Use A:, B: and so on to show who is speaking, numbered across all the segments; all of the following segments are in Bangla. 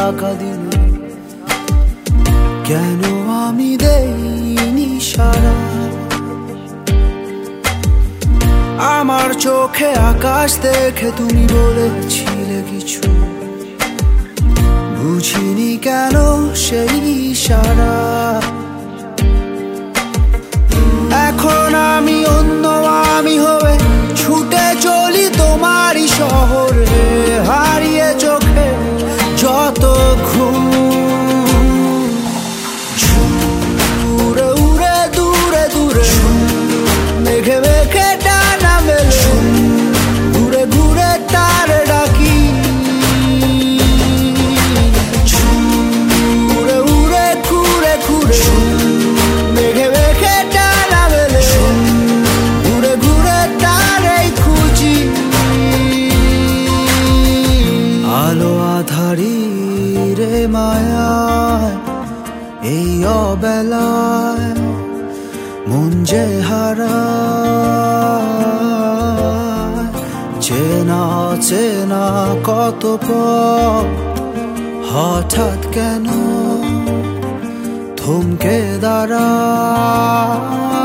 A: থাকা দিনে কেন আমি দেইনি সারা? আমার চোখে আকাশ দেখে তুমি বলেছিলে কিছু, বুঝিনি কেন সেই ইশারা। এখন আমি অন্য আমি হয়ে ছুটে চলি তোমারই শহরে, হারিয়ে চোখে যত ঘুম। উড়ে উড়ে দূরে দূরে মেঘে মেঘে ডানা মেলে, ঘুরে ঘুরে তার ডাকি। উড়ে উড়ে ঘুরে ঘুরে মেঘে মেঘে ডানা মেলে, ঘুরে ঘুরে তারই খুঁজি। আলো আধারি রে মায়ায় এই অবেলায় মন যে হারায়। চেনা চেনা কত পথ হঠাৎ কেন থমকে দাঁড়ায়।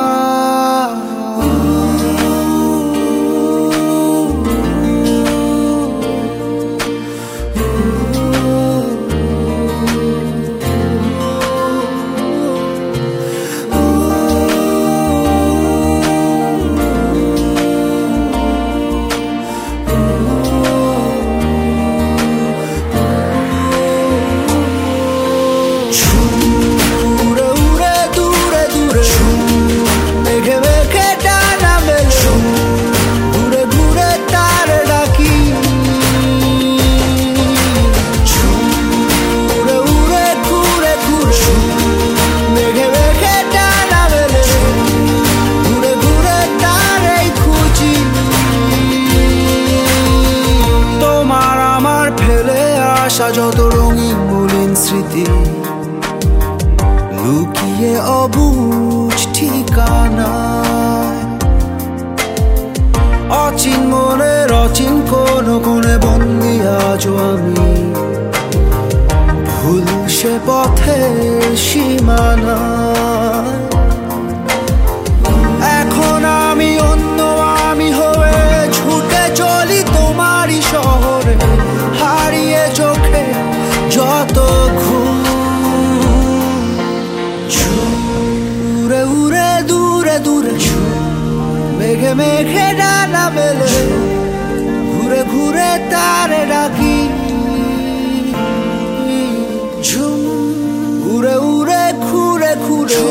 A: যত রঙিন মলিন স্মৃতি লুকিয়ে অবুঝ ঠিকানায়, অচিন মনের অচিন কোন কোণে বন্দি আজও আমি, ভুল সে পথের সীমানায়। এখন আমি অন্য আমি হয়ে ছুটে চলি তোমারই শহরে, হারিয়ে চোখে যত ঘুম। উড়ে উড়ে দূরে দূরে মেঘে মেঘে ডানা মেলে, ঘুরে ঘুরে তারে ডাকি। ঝুম উড়ে উড়ে ঘুরে ঘুরে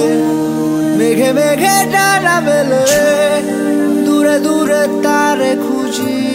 A: মেঘে মেঘে ডানা মেলে, দূরে দূরে তারে খুঁজি।